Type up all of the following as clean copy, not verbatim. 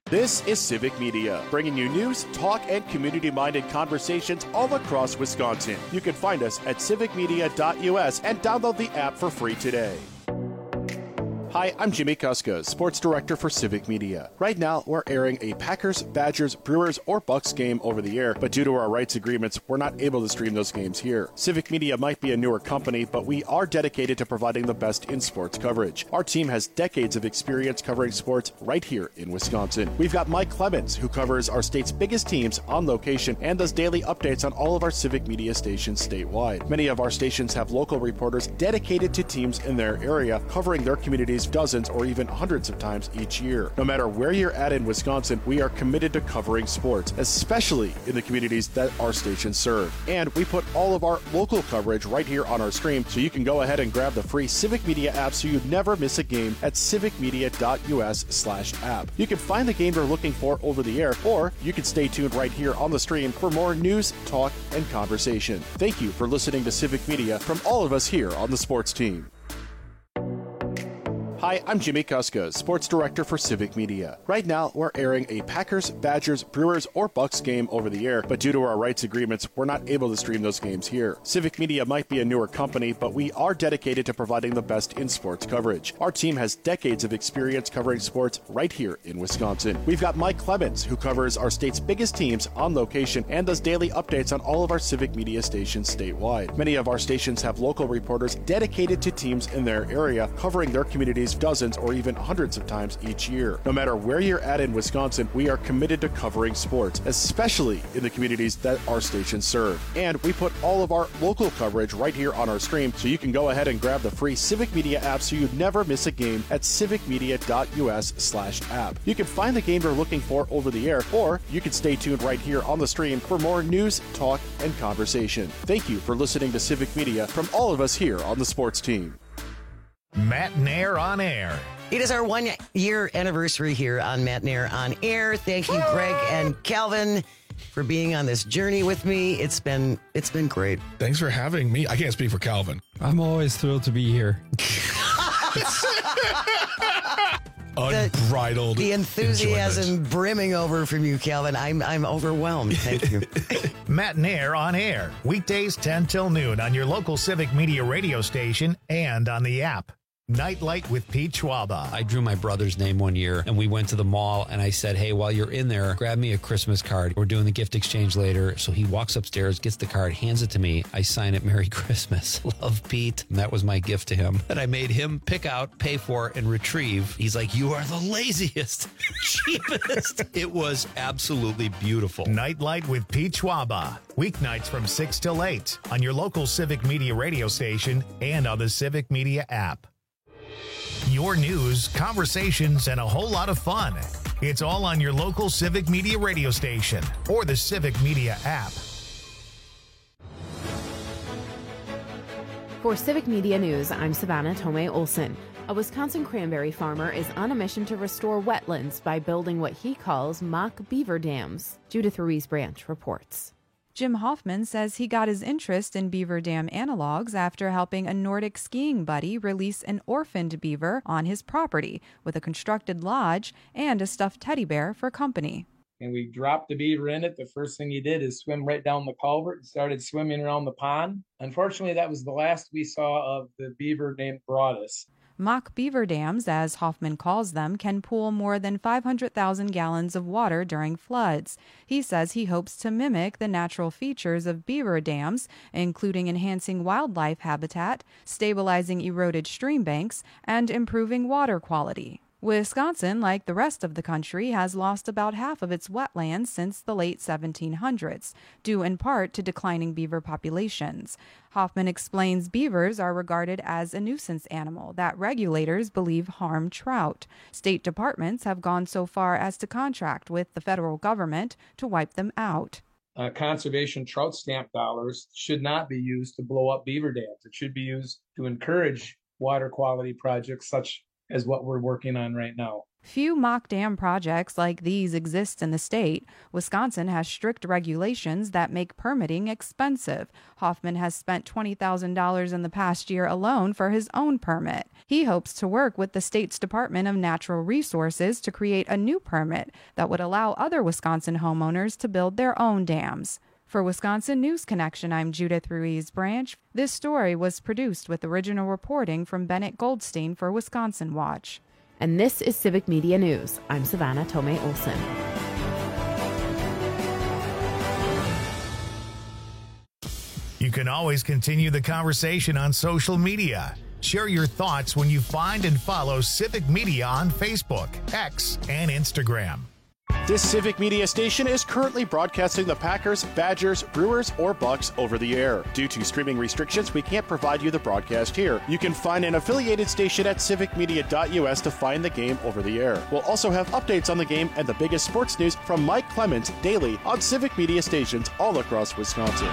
This is Civic Media, bringing you news, talk, and community-minded conversations all across Wisconsin. You can find us at civicmedia.us and download the app for free today. Hi, I'm Jimmy Kuska, Sports Director for Civic Media. Right now, we're airing a Packers, Badgers, Brewers, or Bucks game over the air, but due to our rights agreements, we're not able to stream those games here. Civic Media might be a newer company, but we are dedicated to providing the best in sports coverage. Our team has decades of experience covering sports right here in Wisconsin. We've got Mike Clemens, who covers our state's biggest teams on location and does daily updates on all of our Civic Media stations statewide. Many of our stations have local reporters dedicated to teams in their area, covering their communities dozens or even hundreds of times each year. No matter where you're at in Wisconsin, we are committed to covering sports, especially in the communities that our stations serve. And we put all of our local coverage right here on our stream, so you can go ahead and grab the free Civic Media app so you never miss a game at civicmedia.us/app. You can find the game you're looking for over the air, or you can stay tuned right here on the stream for more news, talk, and conversation. Thank you for listening to Civic Media from all of us here on the sports team. Hi, I'm Jimmy Kuska, Sports Director for Civic Media. Right now, we're airing a Packers, Badgers, Brewers, or Bucks game over the air, but due to our rights agreements, we're not able to stream those games here. Civic Media might be a newer company, but we are dedicated to providing the best in sports coverage. Our team has decades of experience covering sports right here in Wisconsin. We've got Mike Clemens, who covers our state's biggest teams on location and does daily updates on all of our Civic Media stations statewide. Many of our stations have local reporters dedicated to teams in their area, covering their communities dozens or even hundreds of times each year. No matter where you're at in Wisconsin, we are committed to covering sports, especially in the communities that our stations serve. And we put all of our local coverage right here on our stream, so you can go ahead and grab the free Civic Media app so you never miss a game at civicmedia.us/app. You can find the game you're looking for over the air, or you can stay tuned right here on the stream for more news, talk, and conversation. Thank you for listening to Civic Media from all of us here on the sports team. Matt Nair on Air. It is our 1 year anniversary here on Matt Nair on Air. Thank you, Greg and Calvin, for being on this journey with me. It's been great. Thanks for having me. I can't speak for Calvin. I'm always thrilled to be here. Unbridled. The enthusiasm enjoyment. brimming over from you, Calvin. I'm overwhelmed. Thank you. Matt Nair on Air. Weekdays 10 till noon on your local Civic Media radio station and on the app. Nightlight with Pete Schwaba. I drew my brother's name one year, and we went to the mall, and I said, hey, while you're in there, grab me a Christmas card. We're doing the gift exchange later. So he walks upstairs, gets the card, hands it to me. I sign it, Merry Christmas. Love, Pete. And that was my gift to him that I made him pick out, pay for, and retrieve. He's like, you are the laziest, cheapest. It was absolutely beautiful. Nightlight with Pete Schwaba. Weeknights from 6 till 8 on your local Civic Media radio station and on the Civic Media app. Your news, conversations, and a whole lot of fun. It's all on your local Civic Media radio station or the Civic Media app. For Civic Media News, I'm Savannah Tomei Olson. A Wisconsin cranberry farmer is on a mission to restore wetlands by building what he calls mock beaver dams. Judith Ruiz Branch reports. Jim Hoffman says he got his interest in beaver dam analogs after helping a Nordic skiing buddy release an orphaned beaver on his property with a constructed lodge and a stuffed teddy bear for company. And we dropped the beaver in it. The first thing he did is swim right down the culvert and started swimming around the pond. Unfortunately, that was the last we saw of the beaver named Broadus. Mock beaver dams, as Hoffman calls them, can pool more than 500,000 gallons of water during floods. He says he hopes to mimic the natural features of beaver dams, including enhancing wildlife habitat, stabilizing eroded stream banks, and improving water quality. Wisconsin, like the rest of the country, has lost about half of its wetlands since the late 1700s, due in part to declining beaver populations. Hoffman explains beavers are regarded as a nuisance animal that regulators believe harm trout. State departments have gone so far as to contract with the federal government to wipe them out. Conservation trout stamp dollars should not be used to blow up beaver dams. It should be used to encourage water quality projects such as what we're working on right now. Few mock dam projects like these exist in the state. Wisconsin has strict regulations that make permitting expensive. Hoffman has spent $20,000 in the past year alone for his own permit. He hopes to work with the state's Department of Natural Resources to create a new permit that would allow other Wisconsin homeowners to build their own dams. For Wisconsin News Connection, I'm Judith Ruiz Branch. This story was produced with original reporting from Bennett Goldstein for Wisconsin Watch. And this is Civic Media News. I'm Savannah Tomei Olson. You can always continue the conversation on social media. Share your thoughts when you find and follow Civic Media on Facebook, X, and Instagram. This Civic Media station is currently broadcasting the Packers, Badgers, Brewers, or Bucks over the air. Due to streaming restrictions, we can't provide you the broadcast here. You can find an affiliated station at civicmedia.us to find the game over the air. We'll also have updates on the game and the biggest sports news from Mike Clemens daily on Civic Media stations all across Wisconsin.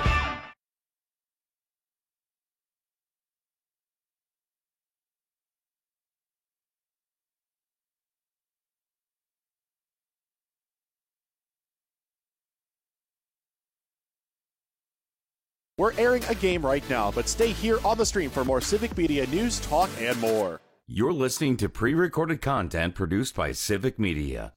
We're airing a game right now, but stay here on the stream for more Civic Media news, talk, and more. You're listening to pre-recorded content produced by Civic Media.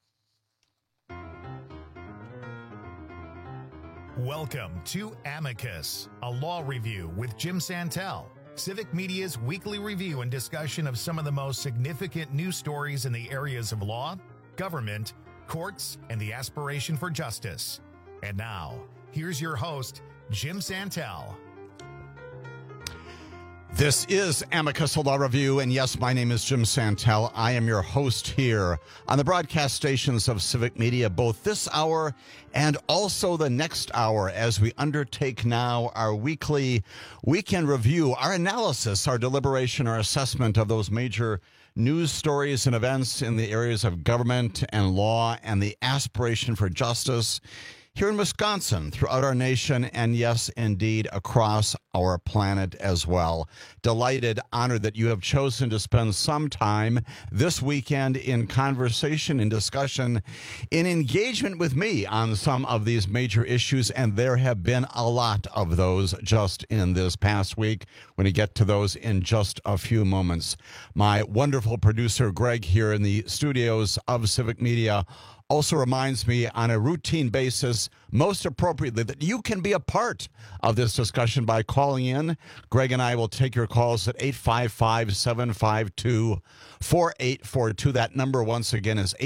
Welcome to Amicus, a law review with Jim Santel. Civic Media's weekly review and discussion of some of the most significant news stories in the areas of law, government, courts, and the aspiration for justice. And now, here's your host, Jim Santel. This is Amicus, a law review, and yes, my name is Jim Santel. I am your host here on the broadcast stations of Civic Media, both this hour and also the next hour, as we undertake now our weekly weekend review, our analysis, our deliberation, our assessment of those major news stories and events in the areas of government and law and the aspiration for justice here in Wisconsin, throughout our nation, and yes, indeed, across our planet as well. Delighted, honored that you have chosen to spend some time this weekend in conversation, in discussion, in engagement with me on some of these major issues, and there have been a lot of those just in this past week. We're going to get to those in just a few moments. My wonderful producer, Greg, here in the studios of Civic Media, also reminds me on a routine basis, most appropriately, that you can be a part of this discussion by calling in. Greg and I will take your calls at 855-752-4842. That number, once again, is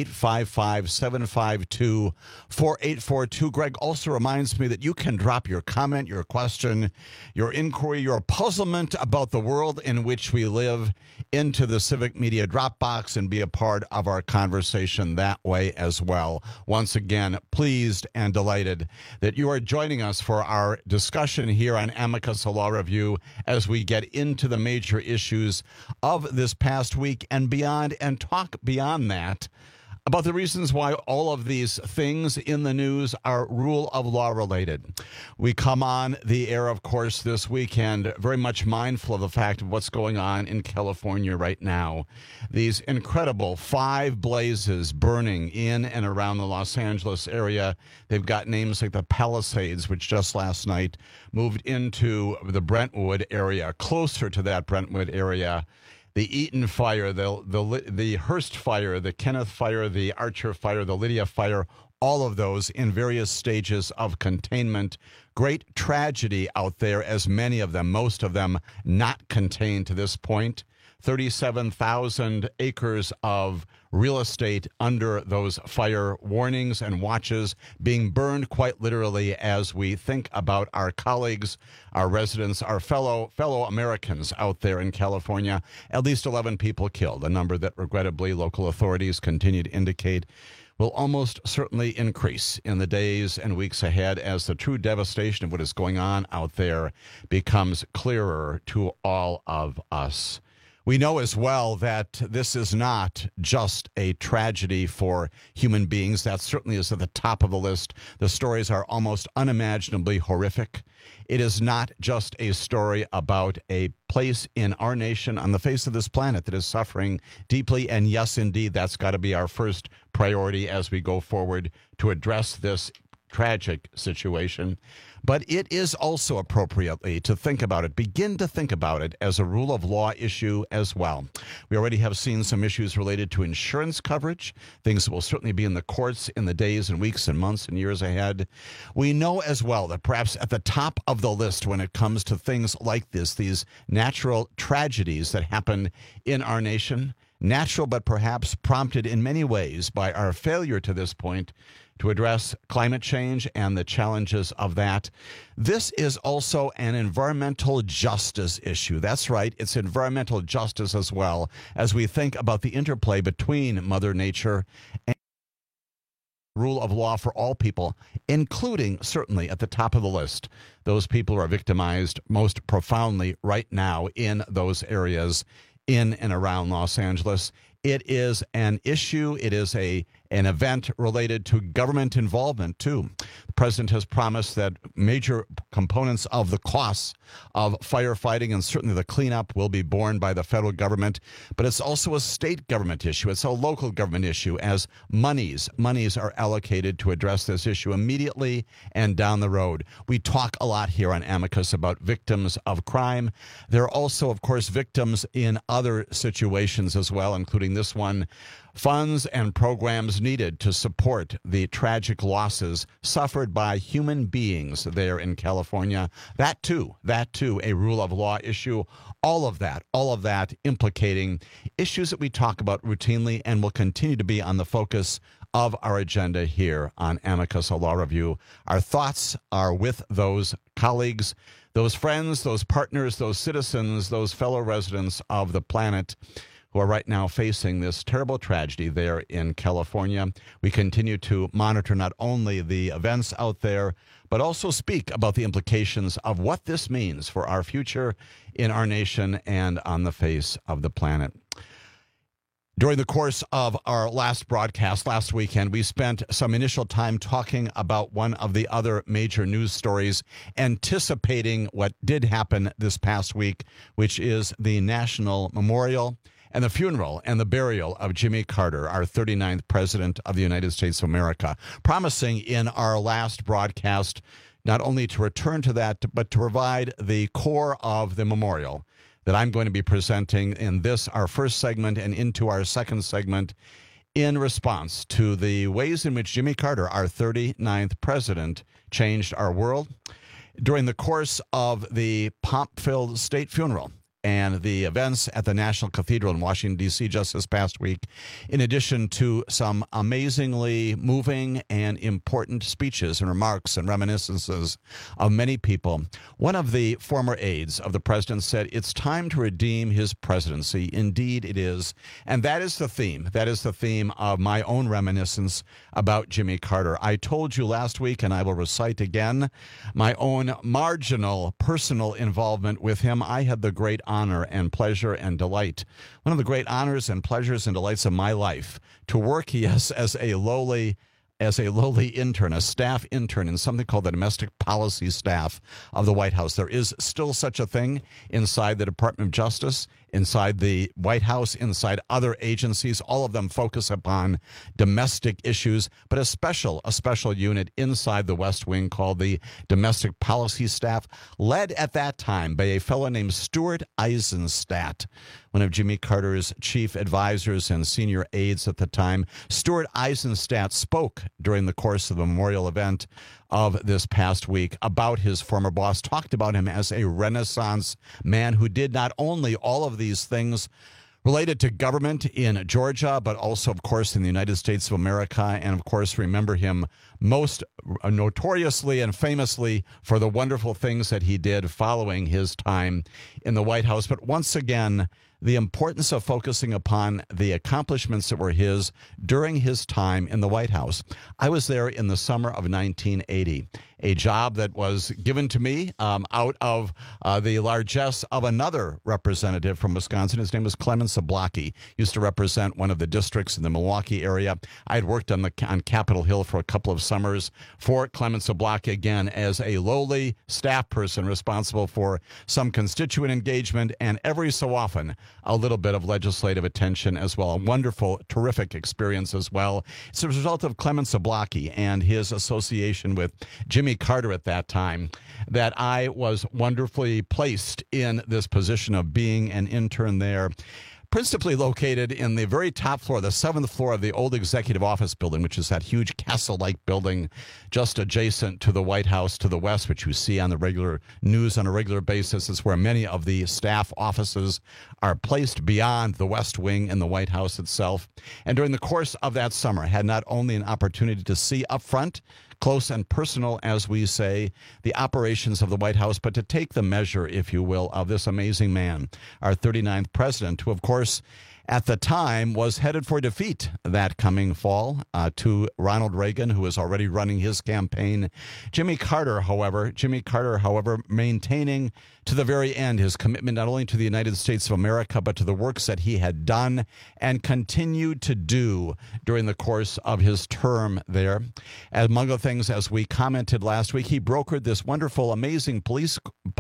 855-752-4842. Greg also reminds me that you can drop your comment, your question, your inquiry, your puzzlement about the world in which we live into the Civic Media Dropbox and be a part of our conversation that way as well. Once again, pleased and delighted that you are joining us for our discussion here on Amicus, a law review, as we get into the major issues of this past week and beyond, and talk beyond that about the reasons why all of these things in the news are rule of law related. We come on the air, of course, this weekend, very much mindful of the fact of what's going on in California right now. These incredible 5 blazes burning in and around the Los Angeles area. They've got names like the Palisades, which just last night moved into the Brentwood area, closer to that Brentwood area. The Eaton fire, the Hearst fire, the Kenneth fire, the Archer fire, the Lydia fire, all of those in various stages of containment. Great tragedy out there, as many of them, most of them, not contained to this point. 37,000 acres of real estate under those fire warnings and watches being burned quite literally as we think about our colleagues, our residents, our fellow Americans out there in California. At least 11 people killed, a number that regrettably local authorities continue to indicate will almost certainly increase in the days and weeks ahead as the true devastation of what is going on out there becomes clearer to all of us. We know as well that this is not just a tragedy for human beings. That certainly is at the top of the list. The stories are almost unimaginably horrific. It is not just a story about a place in our nation on the face of this planet that is suffering deeply. And yes, indeed, that's got to be our first priority as we go forward to address this tragic situation. But it is also appropriately to think about it, begin to think about it as a rule of law issue as well. We already have seen some issues related to insurance coverage, things that will certainly be in the courts in the days and weeks and months and years ahead. We know as well that perhaps at the top of the list when it comes to things like this, these natural tragedies that happen in our nation, natural but perhaps prompted in many ways by our failure to this point to address climate change and the challenges of that. This is also an environmental justice issue. That's right. It's environmental justice as well as we think about the interplay between Mother Nature and rule of law for all people, including certainly at the top of the list, those people who are victimized most profoundly right now in those areas in and around Los Angeles. It is an issue. It is an event related to government involvement, too. The president has promised that major components of the costs of firefighting and certainly the cleanup will be borne by the federal government. But it's also a state government issue. It's a local government issue as monies are allocated to address this issue immediately and down the road. We talk a lot here on Amicus about victims of crime. There are also, of course, victims in other situations as well, including this one. Funds and programs needed to support the tragic losses suffered by human beings there in California. That too, a rule of law issue. All of that implicating issues that we talk about routinely and will continue to be on the focus of our agenda here on Amicus, a Law Review. Our thoughts are with those colleagues, those friends, those partners, those citizens, those fellow residents of the planet who are right now facing this terrible tragedy there in California. We continue to monitor not only the events out there, but also speak about the implications of what this means for our future in our nation and on the face of the planet. During the course of our last broadcast last weekend, we spent some initial time talking about one of the other major news stories, anticipating what did happen this past week, which is the national memorial and the funeral and the burial of Jimmy Carter, our 39th president of the United States of America, promising in our last broadcast not only to return to that, but to provide the core of the memorial that I'm going to be presenting in this, our first segment, and into our second segment in response to the ways in which Jimmy Carter, our 39th president, changed our world. During the course of the pomp-filled state funeral and the events at the National Cathedral in Washington, D.C. just this past week, in addition to some amazingly moving and important speeches and remarks and reminiscences of many people, one of the former aides of the president said, "It's time to redeem his presidency." Indeed, it is. And that is the theme. That is the theme of my own reminiscence about Jimmy Carter. I told you last week, and I will recite again, my own marginal personal involvement with him. I had the great honor and pleasure and delight, one of the great honors and pleasures and delights of my life, to work, yes, as a lowly intern, a staff intern in something called the domestic policy staff of the White House. There is still such a thing inside the Department of Justice, inside the White House, inside other agencies. All of them focus upon domestic issues, but a special unit inside the West Wing called the Domestic Policy Staff, led at that time by a fellow named Stuart Eizenstat, one of Jimmy Carter's chief advisors and senior aides at the time. Stuart Eizenstat spoke during the course of the memorial event of this past week about his former boss, talked about him as a Renaissance man who did not only all of these things related to government in Georgia, but also, of course, in the United States of America. And, of course, remember him most notoriously and famously for the wonderful things that he did following his time in the White House. But once again, the importance of focusing upon the accomplishments that were his during his time in the White House. I was there in the summer of 1980, a job that was given to me out of the largesse of another representative from Wisconsin. His name was Clemens Zablocki. Used to represent one of the districts in the Milwaukee area. I had worked on Capitol Hill for a couple of summers for Clemens Zablocki, again, as a lowly staff person responsible for some constituent engagement and every so often a little bit of legislative attention as well. A wonderful, terrific experience as well. It's a result of Clemens Zablocki and his association with Jimmy Carter at that time that I was wonderfully placed in this position of being an intern there, principally located in the very top floor, the 7th floor of the old executive office building, which is that huge castle-like building just adjacent to the White House to the west, which you see on the regular news on a regular basis. It's where many of the staff offices are placed beyond the West Wing in the White House itself. And during the course of that summer, I had not only an opportunity to see up front, close and personal, as we say, the operations of the White House, but to take the measure, if you will, of this amazing man, our 39th president, who, of course, at the time was headed for defeat that coming fall to Ronald Reagan, who was already running his campaign. Jimmy Carter, however, maintaining to the very end his commitment not only to the United States of America, but to the works that he had done and continued to do during the course of his term there. Among other things, as we commented last week, he brokered this wonderful, amazing peace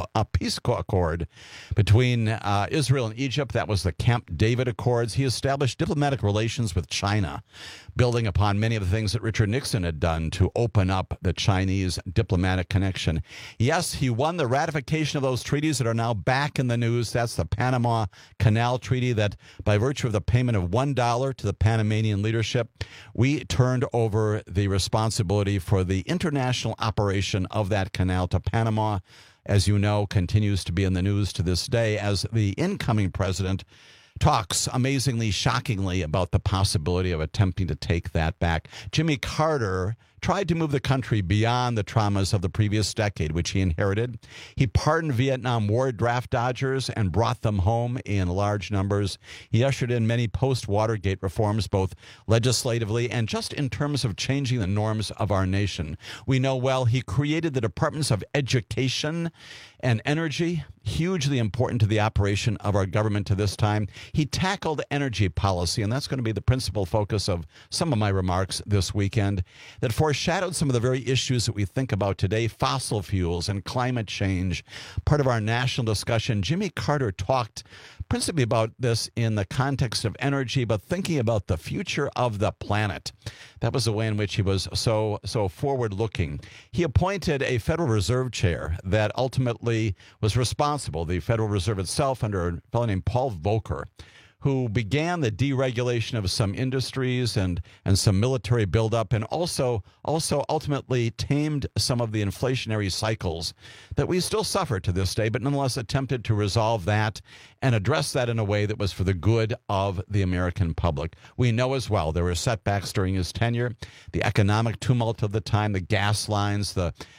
accord between Israel and Egypt. That was the Camp David Accords. He established diplomatic relations with China, building upon many of the things that Richard Nixon had done to open up the Chinese diplomatic connection. Yes, he won the ratification of those treaties that are now back in the news. That's the Panama Canal Treaty that, by virtue of the payment of $1 to the Panamanian leadership, we turned over the responsibility for the international operation of that canal to Panama. As you know, continues to be in the news to this day as the incoming president talks amazingly, shockingly about the possibility of attempting to take that back. Jimmy Carter tried to move the country beyond the traumas of the previous decade, which he inherited. He pardoned Vietnam War draft dodgers and brought them home in large numbers. He ushered in many post-Watergate reforms, both legislatively and just in terms of changing the norms of our nation. We know well he created the Departments of Education and Energy, hugely important to the operation of our government to this time. He tackled energy policy, and that's going to be the principal focus of some of my remarks this weekend, that foreshadowed some of the very issues that we think about today, fossil fuels and climate change, part of our national discussion. Jimmy Carter talked principally about this in the context of energy, but thinking about the future of the planet. That was the way in which he was so forward-looking. He appointed a Federal Reserve chair that ultimately was responsible, the Federal Reserve itself, under a fellow named Paul Volcker, who began the deregulation of some industries and some military buildup, and also ultimately tamed some of the inflationary cycles that we still suffer to this day, but nonetheless attempted to resolve that and address that in a way that was for the good of the American public. We know as well there were setbacks during his tenure, the economic tumult of the time, the gas lines,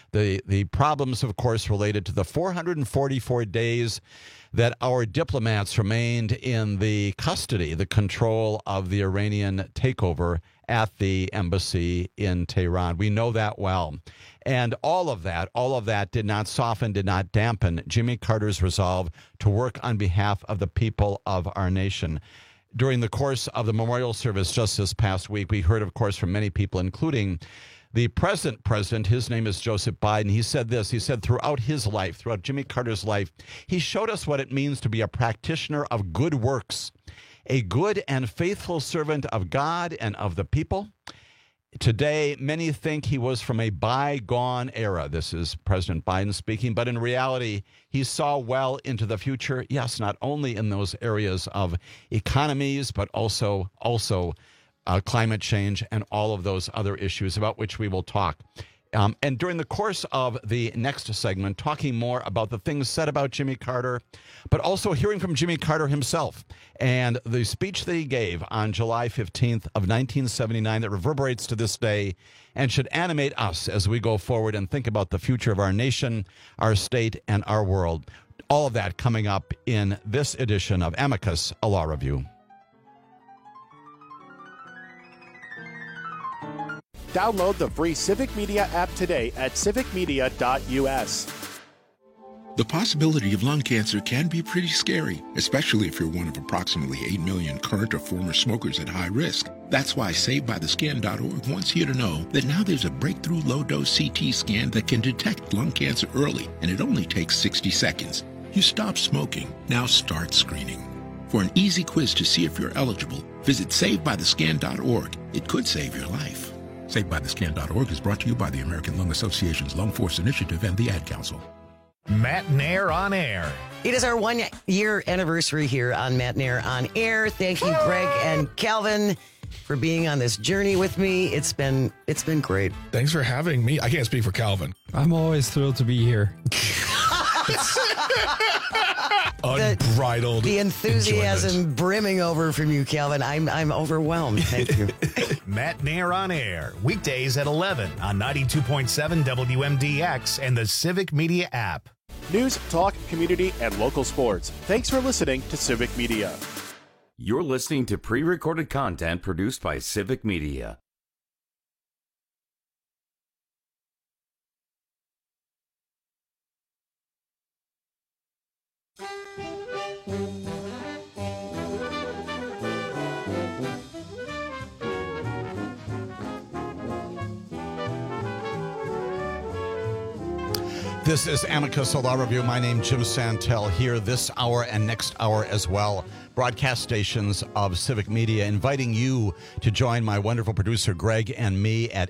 the problems, of course, related to the 444 days that our diplomats remained in the custody, the control of the Iranian takeover at the embassy in Tehran. We know that well. And all of that did not soften, did not dampen Jimmy Carter's resolve to work on behalf of the people of our nation. During the course of the memorial service just this past week, we heard, of course, from many people, including the present president. His name is Joseph Biden. He said this. He said throughout his life, throughout Jimmy Carter's life, he showed us what it means to be a practitioner of good works, a good and faithful servant of God and of the people. Today, many think he was from a bygone era. This is President Biden speaking, but in reality, he saw well into the future. Yes, not only in those areas of economies, but also climate change and all of those other issues about which we will talk. And during the course of the next segment, talking more about the things said about Jimmy Carter, but also hearing from Jimmy Carter himself and the speech that he gave on July 15th of 1979 that reverberates to this day and should animate us as we go forward and think about the future of our nation, our state, and our world. All of that coming up in this edition of Amicus, a Law Review. Download the free Civic Media app today at civicmedia.us. The possibility of lung cancer can be pretty scary, especially if you're one of approximately 8 million current or former smokers at high risk. That's why SaveByTheScan.org wants you to know that now there's a breakthrough low-dose CT scan that can detect lung cancer early, and it only takes 60 seconds. You stop smoking, now start screening. For an easy quiz to see if you're eligible, visit SaveByTheScan.org. It could save your life. SaveByTheScan.org is brought to you by the American Lung Association's Lung Force Initiative and the Ad Council. Matt and Air on Air. It is our 1-year anniversary here on Matt and Air on Air. Thank you, Greg and Calvin, for being on this journey with me. It's been great. Thanks for having me. I can't speak for Calvin. I'm always thrilled to be here. Unbridled the enthusiasm enjoyment. brimming over from you, Calvin. I'm overwhelmed. Thank you. Matt and Air on Air, weekdays at 11 on 92.7 WMDX and the Civic Media app. News, talk, community, and local sports. Thanks for listening to Civic Media. You're listening to pre-recorded content produced by Civic Media. This is Amicus, a Law Review. My name is Jim Santel here this hour and next hour as well. Broadcast stations of Civic Media, inviting you to join my wonderful producer Greg and me at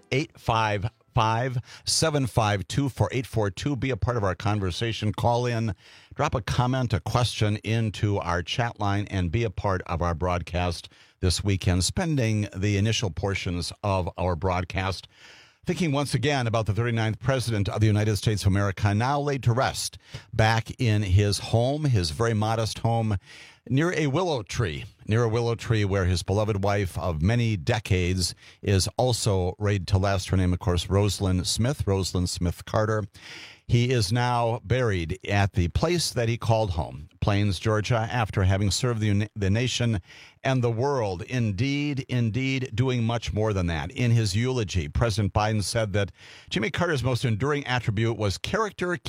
855-752-4842. Be a part of our conversation. Call in, drop a comment, a question into our chat line, and be a part of our broadcast this weekend, spending the initial portions of our broadcast thinking once again about the 39th President of the United States of America, now laid to rest back in his home, his very modest home, near a willow tree where his beloved wife of many decades is also laid to rest. Her name, of course, Rosalind Smith Carter. He is now buried at the place that he called home, Plains, Georgia, after having served the nation and the world. Indeed, doing much more than that. In his eulogy, President Biden said that Jimmy Carter's most enduring attribute was character. A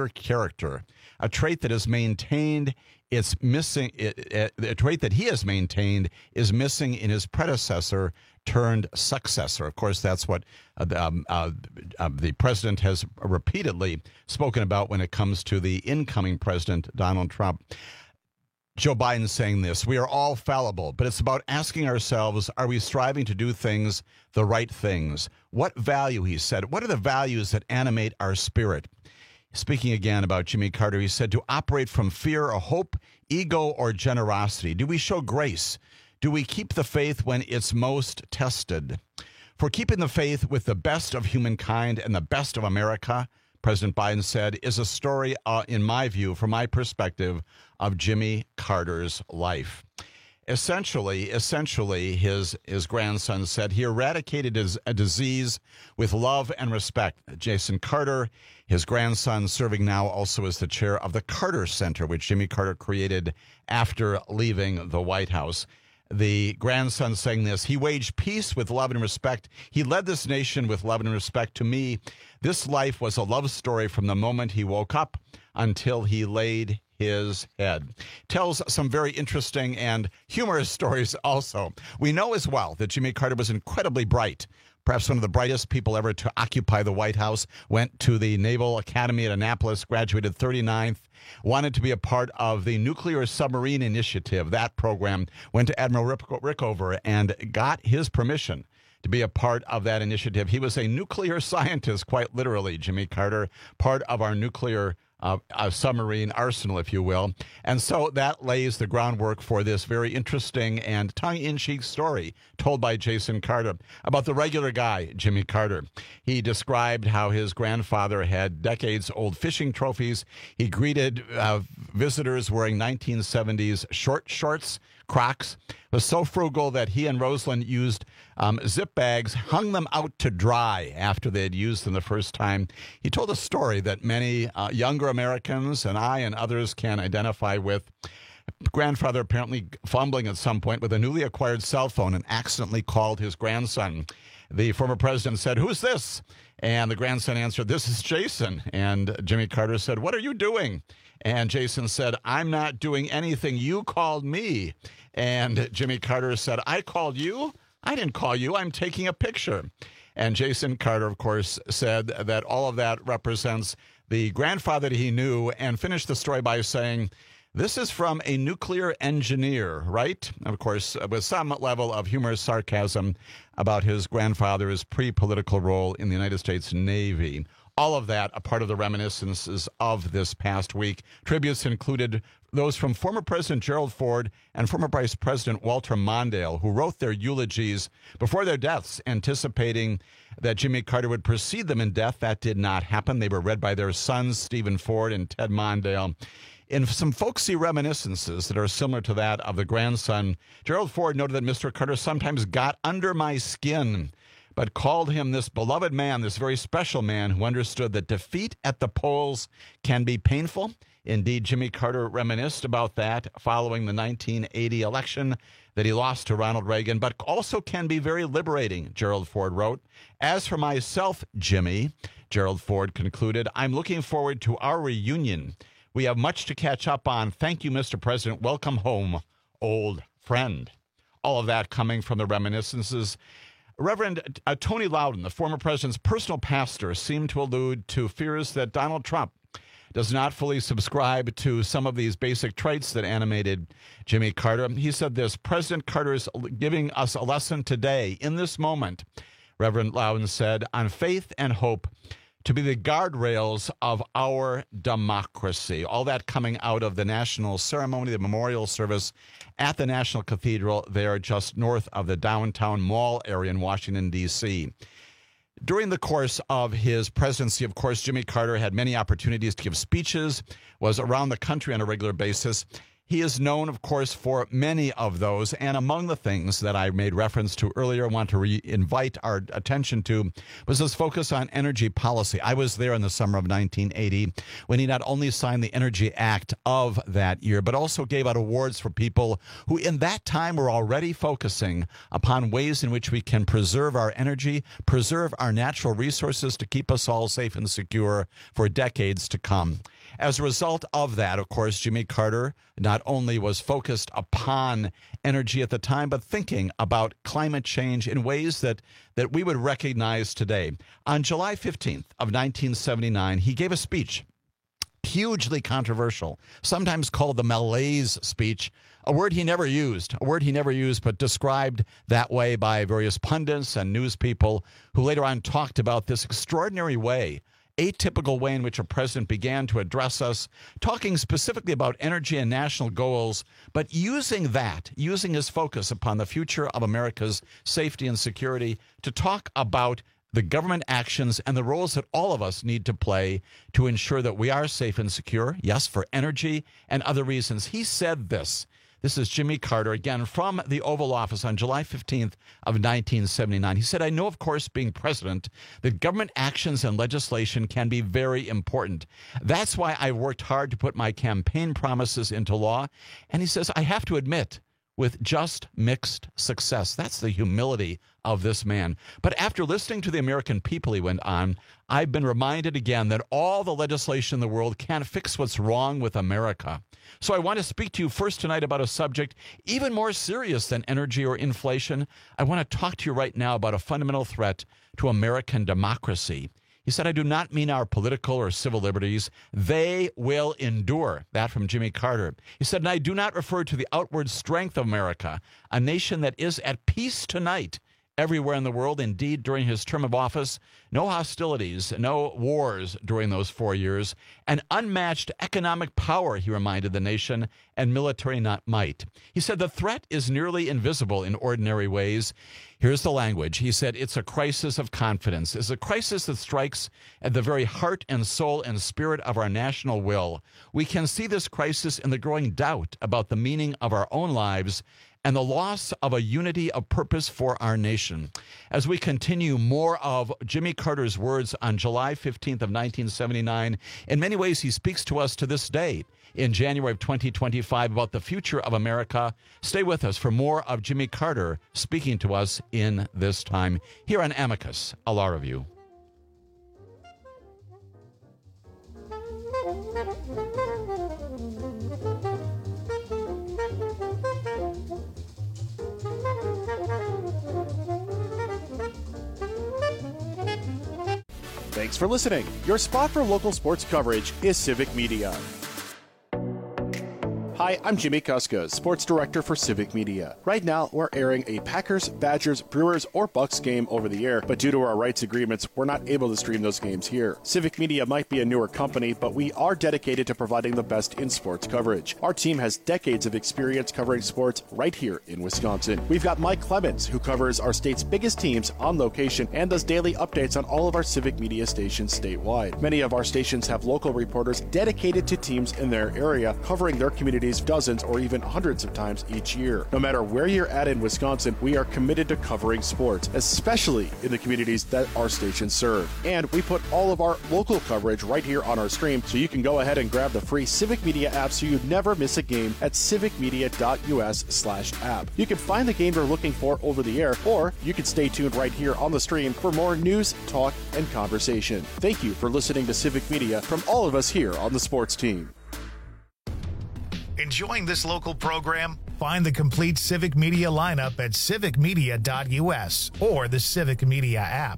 trait that is maintained, it's missing. A trait that he has maintained is missing in his predecessor turned successor. Of course, that's what the president has repeatedly spoken about when it comes to the incoming president, Donald Trump. Joe Biden saying this: we are all fallible, but it's about asking ourselves, are we striving to do things, the right things? What value, he said, what are the values that animate our spirit? Speaking again about Jimmy Carter, he said, to operate from fear or hope, ego or generosity. Do we show grace? Do we keep the faith when it's most tested? For keeping the faith with the best of humankind and the best of America, President Biden said, is a story, in my view, from my perspective, of Jimmy Carter's life. Essentially, his grandson said he eradicated a disease with love and respect. Jason Carter, his grandson, serving now also as the chair of the Carter Center, which Jimmy Carter created after leaving the White House. The grandson saying this: he waged peace with love and respect. He led this nation with love and respect. To me, this life was a love story from the moment he woke up until he laid his head. Tells some very interesting and humorous stories also. We know as well that Jimmy Carter was incredibly bright. Perhaps one of the brightest people ever to occupy the White House. Went to the Naval Academy at Annapolis, graduated 39th, wanted to be a part of the Nuclear Submarine Initiative. That program, went to Admiral Rickover and got his permission to be a part of that initiative. He was a nuclear scientist, quite literally, Jimmy Carter, part of our nuclear submarine arsenal, if you will. And so that lays the groundwork for this very interesting and tongue-in-cheek story told by Jason Carter about the regular guy, Jimmy Carter. He described how his grandfather had decades-old fishing trophies. He greeted visitors wearing 1970s short shorts, Crocs. Was so frugal that he and Rosalind used zip bags, hung them out to dry after they had used them the first time. He told a story that many younger Americans and I and others can identify with. Grandfather apparently fumbling at some point with a newly acquired cell phone and accidentally called his grandson. The former president said, "Who's this?" And the grandson answered, "This is Jason." And Jimmy Carter said, "What are you doing?" And Jason said, "I'm not doing anything. You called me." And Jimmy Carter said, "I called you? I didn't call you. I'm taking a picture." And Jason Carter, of course, said that all of that represents the grandfather that he knew, and finished the story by saying, "This is from a nuclear engineer," right? Of course, with some level of humorous sarcasm about his grandfather's pre-political role in the United States Navy. All of that a part of the reminiscences of this past week. Tributes included those from former President Gerald Ford and former Vice President Walter Mondale, who wrote their eulogies before their deaths, anticipating that Jimmy Carter would precede them in death. That did not happen. They were read by their sons, Stephen Ford and Ted Mondale. In some folksy reminiscences that are similar to that of the grandson, Gerald Ford noted that Mr. Carter sometimes got under my skin, but called him this beloved man, this very special man who understood that defeat at the polls can be painful. Indeed, Jimmy Carter reminisced about that following the 1980 election that he lost to Ronald Reagan, but also can be very liberating, Gerald Ford wrote. "As for myself, Jimmy," Gerald Ford concluded, "I'm looking forward to our reunion. We have much to catch up on. Thank you, Mr. President. Welcome home, old friend." All of that coming from the reminiscences. Reverend Tony Loudon, the former president's personal pastor, seemed to allude to fears that Donald Trump does not fully subscribe to some of these basic traits that animated Jimmy Carter. He said this: "President Carter is giving us a lesson today, in this moment," Reverend Loudon said, "on faith and hope to be the guardrails of our democracy." All that coming out of the national ceremony, the memorial service at the National Cathedral there just north of the downtown mall area in Washington, D.C. During the course of his presidency, of course, Jimmy Carter had many opportunities to give speeches, was around the country on a regular basis. He is known, of course, for many of those, and among the things that I made reference to earlier, I want to invite our attention to, was his focus on energy policy. I was there in the summer of 1980 when he not only signed the Energy Act of that year, but also gave out awards for people who in that time were already focusing upon ways in which we can preserve our energy, preserve our natural resources to keep us all safe and secure for decades to come. As a result of that, of course, Jimmy Carter not only was focused upon energy at the time, but thinking about climate change in ways that we would recognize today. On July 15th of 1979, he gave a speech, hugely controversial, sometimes called the malaise speech, a word he never used, but described that way by various pundits and news people who later on talked about this extraordinary way, atypical way in which a president began to address us, talking specifically about energy and national goals, but using his focus upon the future of America's safety and security to talk about the government actions and the roles that all of us need to play to ensure that we are safe and secure, yes, for energy and other reasons. He said this. This is Jimmy Carter, again, from the Oval Office on July 15th of 1979. He said, "I know, of course, being president, that government actions and legislation can be very important. That's why I worked hard to put my campaign promises into law." And he says, "I have to admit, with just mixed success." That's the humility of this man. "But after listening to the American people," he went on, "I've been reminded again that all the legislation in the world can't fix what's wrong with America. So I want to speak to you first tonight about a subject even more serious than energy or inflation. I want to talk to you right now about a fundamental threat to American democracy." He said, "I do not mean our political or civil liberties. They will endure." That from Jimmy Carter. He said, "And I do not refer to the outward strength of America, a nation that is at peace tonight everywhere in the world." Indeed, during his term of office, no hostilities, no wars during those 4 years, an unmatched economic power, he reminded the nation, and military might. He said, "The threat is nearly invisible in ordinary ways." Here's the language. He said, "It's a crisis of confidence. It's a crisis that strikes at the very heart and soul and spirit of our national will. We can see this crisis in the growing doubt about the meaning of our own lives and the loss of a unity of purpose for our nation. As we continue more of Jimmy Carter's words on July 15th of 1979, in many ways he speaks to us to this day in January of 2025 about the future of America. Stay with us for more of Jimmy Carter speaking to us in this time here on Amicus, a Law Review. Thanks for listening. Your spot for local sports coverage is Civic Media. Hi, I'm Jimmy Kuska, Sports Director for Civic Media. Right now, we're airing a Packers, Badgers, Brewers, or Bucks game over the air, but due to our rights agreements, we're not able to stream those games here. Civic Media might be a newer company, but we are dedicated to providing the best in sports coverage. Our team has decades of experience covering sports right here in Wisconsin. We've got Mike Clemens, who covers our state's biggest teams on location and does daily updates on all of our Civic Media stations statewide. Many of our stations have local reporters dedicated to teams in their area, covering their communities dozens or even hundreds of times each year. No matter where you're at in Wisconsin, we are committed to covering sports, especially in the communities that our stations serve. And we put all of our local coverage right here on our stream, so you can go ahead and grab the free Civic Media app so you never miss a game at civicmedia.us/app. You can find the game you're looking for over the air, or you can stay tuned right here on the stream for more news, talk, and conversation. Thank you for listening to Civic Media from all of us here on the sports team. Enjoying this local program? Find the complete Civic Media lineup at civicmedia.us or the Civic Media app.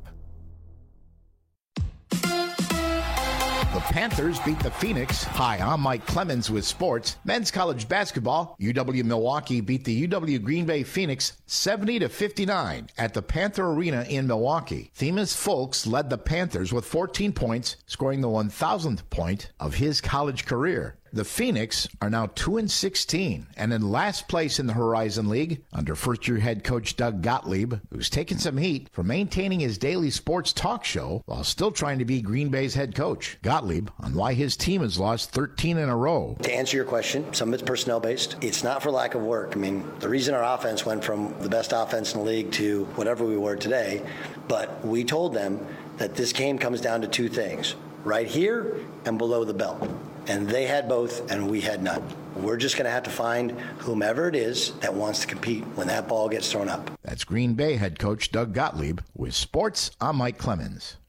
The Panthers beat the Phoenix. Hi, I'm Mike Clemens with sports. Men's college basketball, UW-Milwaukee beat the UW-Green Bay Phoenix 70-59 at the Panther Arena in Milwaukee. Themis Fulks led the Panthers with 14 points, scoring the 1,000th point of his college career. The Phoenix are now 2-16 and in last place in the Horizon League under first-year head coach Doug Gottlieb, who's taken some heat for maintaining his daily sports talk show while still trying to be Green Bay's head coach. Gottlieb on why his team has lost 13 in a row. To answer your question, some of it's personnel-based. It's not for lack of work. I mean, the reason our offense went from the best offense in the league to whatever we were today, but we told them that this game comes down to two things, right here and below the belt. And they had both, and we had none. We're just going to have to find whomever it is that wants to compete when that ball gets thrown up. That's Green Bay head coach Doug Gottlieb with sports. I'm Mike Clemens.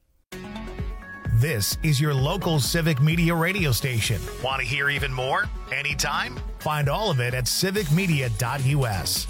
This is your local Civic Media radio station. Want to hear even more? Anytime? Find all of it at civicmedia.us.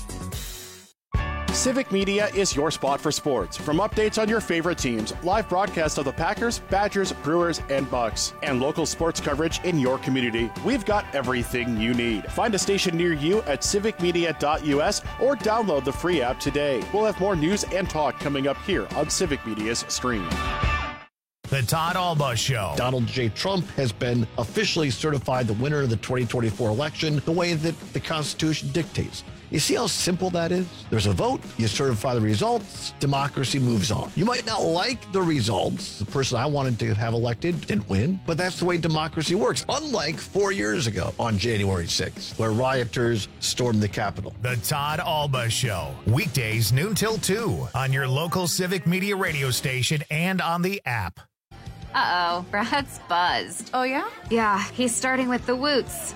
Civic Media is your spot for sports. From updates on your favorite teams, live broadcasts of the Packers, Badgers, Brewers, and Bucks, and local sports coverage in your community, we've got everything you need. Find a station near you at civicmedia.us or download the free app today. We'll have more news and talk coming up here on Civic Media's stream. The Todd Alba Show. Donald J. Trump has been officially certified the winner of the 2024 election the way that the Constitution dictates. You see how simple that is? There's a vote, you certify the results, democracy moves on. You might not like the results. The person I wanted to have elected didn't win, but that's the way democracy works. Unlike 4 years ago on January 6th, where rioters stormed the Capitol. The Todd Alba Show. Weekdays noon till 2 on your local Civic Media radio station and on the app. Uh-oh, Brad's buzzed. Oh, yeah? Yeah, he's starting with the woots.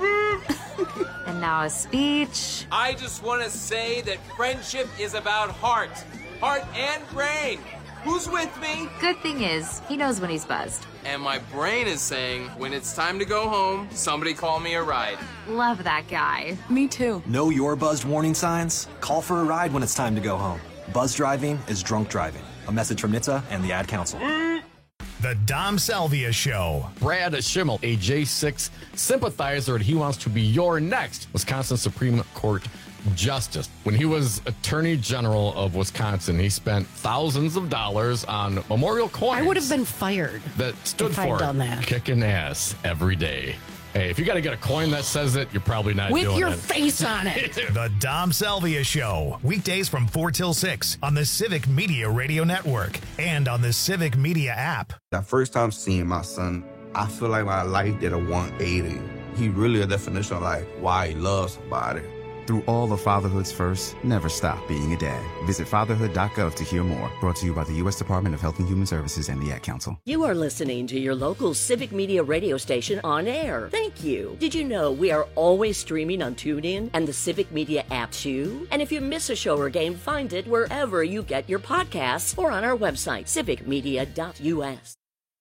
And now a speech. I just want to say that friendship is about heart and brain. Who's with me? Good thing is, he knows when he's buzzed. And my brain is saying, when it's time to go home, somebody call me a ride. Love that guy. Me too. Know your buzzed warning signs? Call for a ride when it's time to go home. Buzz driving is drunk driving. A message from NHTSA and the Ad Council. The Dom Salvia Show. Brad Schimmel, a J6 sympathizer, and he wants to be your next Wisconsin Supreme Court Justice. When he was Attorney General of Wisconsin, he spent thousands of dollars on memorial coins. I would have been fired. That stood if for I'd done that. Kicking ass every day. Hey, if you got to get a coin that says it, you're probably not doing it. With your face on it. The Dom Salvia Show. Weekdays from 4 till 6 on the Civic Media Radio Network and on the Civic Media app. That first time seeing my son, I feel like my life did a 180. He really a definition of like why he loves somebody. Through all of fatherhood's firsts, never stop being a dad. Visit fatherhood.gov to hear more. Brought to you by the U.S. Department of Health and Human Services and the Ad Council. You are listening to your local Civic Media radio station on air. Thank you. Did you know we are always streaming on TuneIn and the Civic Media app too? And if you miss a show or game, find it wherever you get your podcasts or on our website, civicmedia.us.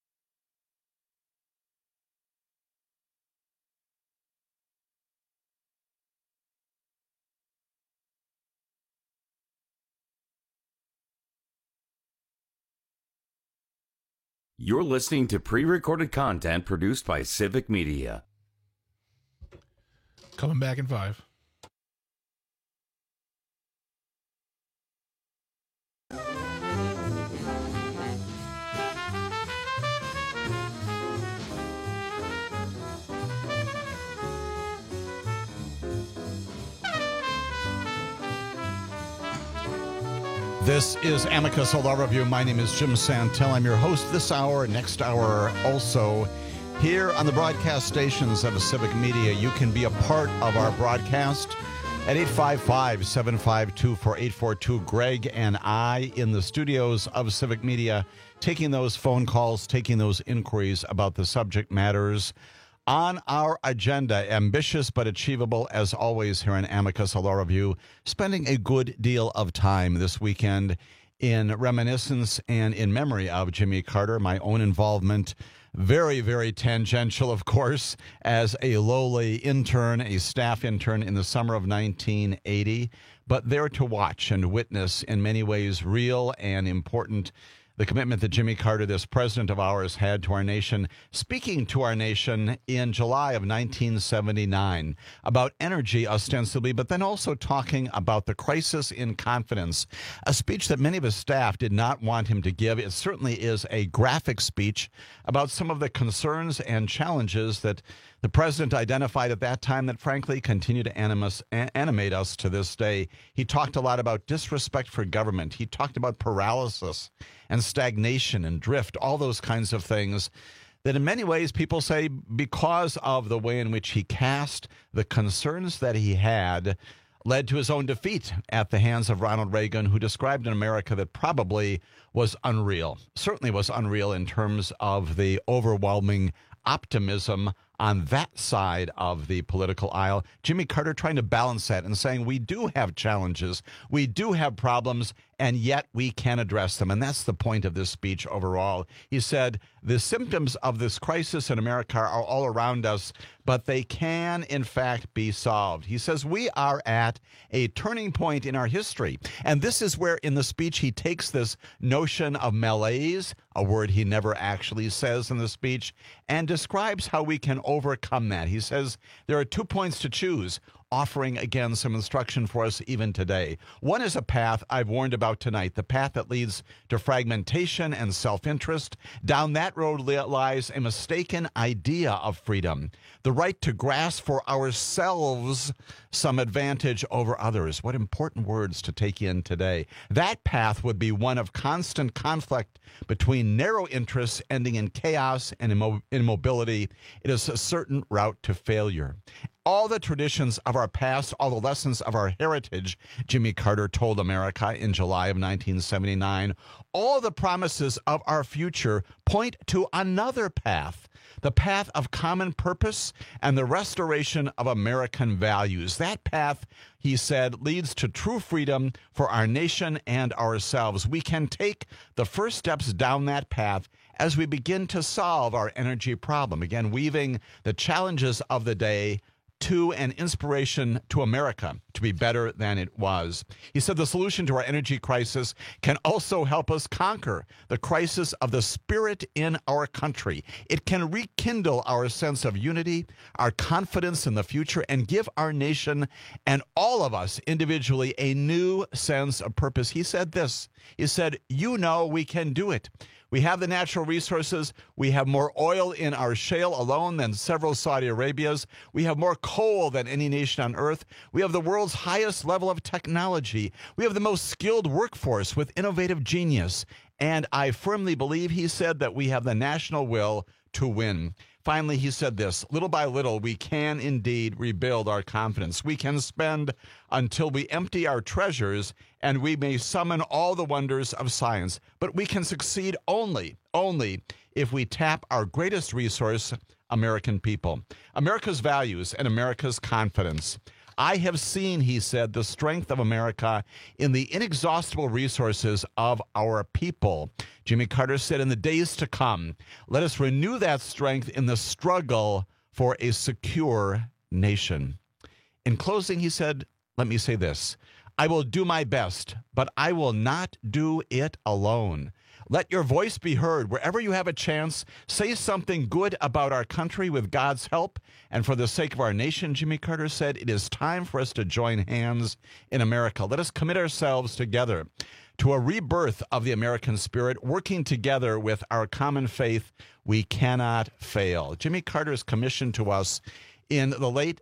You're listening to pre-recorded content produced by Civic Media. Coming back in 5. This is Amicus, a Law Review. My name is Jim Santel. I'm your host this hour, next hour also. Here on the broadcast stations of Civic Media, you can be a part of our broadcast at 855-752-4842. Greg and I in the studios of Civic Media, taking those phone calls, taking those inquiries about the subject matters on our agenda. Ambitious but achievable, as always, here in Amicus, a Law Review. Spending a good deal of time this weekend in reminiscence and in memory of Jimmy Carter. My own involvement, very, very tangential, of course, as a lowly intern, a staff intern in the summer of 1980. But there to watch and witness, in many ways, real and important, the commitment that Jimmy Carter, this president of ours, had to our nation, speaking to our nation in July of 1979 about energy, ostensibly, but then also talking about the crisis in confidence, a speech that many of his staff did not want him to give. It certainly is a graphic speech about some of the concerns and challenges that the president identified at that time that, frankly, continue to animate us to this day. He talked a lot about disrespect for government. He talked about paralysis and stagnation and drift, all those kinds of things that in many ways people say, because of the way in which he cast the concerns that he had, led to his own defeat at the hands of Ronald Reagan, who described an America that probably was unreal, certainly was unreal in terms of the overwhelming optimism on that side of the political aisle. Jimmy Carter trying to balance that and saying we do have challenges, we do have problems, and yet we can address them. And that's the point of this speech overall. He said, the symptoms of this crisis in America are all around us, but they can, in fact, be solved. He says we are at a turning point in our history. And this is where, in the speech, he takes this notion of malaise, a word he never actually says in the speech, and describes how we can overcome that. He says there are 2 points to choose, offering, again, some instruction for us even today. One is a path I've warned about tonight, the path that leads to fragmentation and self-interest. Down that road lies a mistaken idea of freedom, the right to grasp for ourselves some advantage over others. What important words to take in today. That path would be one of constant conflict between narrow interests ending in chaos and immobility. It is a certain route to failure. All the traditions of our past, all the lessons of our heritage, Jimmy Carter told America in July of 1979, all the promises of our future point to another path, the path of common purpose and the restoration of American values. That path, he said, leads to true freedom for our nation and ourselves. We can take the first steps down that path as we begin to solve our energy problem. Again, weaving the challenges of the day to an inspiration to America to be better than it was. He said the solution to our energy crisis can also help us conquer the crisis of the spirit in our country. It can rekindle our sense of unity, our confidence in the future, and give our nation and all of us individually a new sense of purpose. He said this. He said, you know we can do it. We have the natural resources. We have more oil in our shale alone than several Saudi Arabias. We have more coal than any nation on earth. We have the world's highest level of technology. We have the most skilled workforce with innovative genius. And I firmly believe, he said, that we have the national will to win. Finally, he said this: little by little, we can indeed rebuild our confidence. We can spend until we empty our treasures, and we may summon all the wonders of science. But we can succeed only if we tap our greatest resource, American people, America's values, and America's confidence. I have seen, he said, the strength of America in the inexhaustible resources of our people. Jimmy Carter said, in the days to come, let us renew that strength in the struggle for a secure nation. In closing, he said, let me say this: I will do my best, but I will not do it alone. Let your voice be heard wherever you have a chance. Say something good about our country with God's help. And for the sake of our nation, Jimmy Carter said, it is time for us to join hands in America. Let us commit ourselves together to a rebirth of the American spirit, working together with our common faith. We cannot fail. Jimmy Carter's commission to us in the late